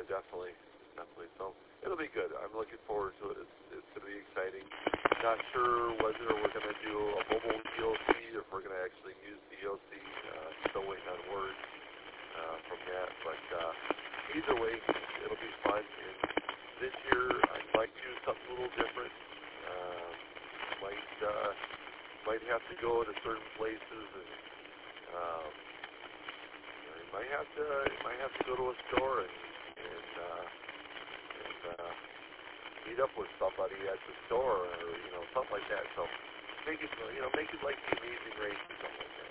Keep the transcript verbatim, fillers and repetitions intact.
yeah, definitely, definitely. So it'll be good. I'm looking forward to it. It's, it's going to be exciting. Not sure whether we're going to do a mobile E O C or if we're going to actually use the E O C. Uh, still waiting on word uh, from that. But uh, either way, it'll be fun. And this year, I might do something a little different. Uh, might uh, might have to go to certain places, and um, you might have to might have to go to a store and and, uh, and uh, meet up with somebody at the store, or you know, something like that. So make it, you know, make it like the Amazing Race or something like that.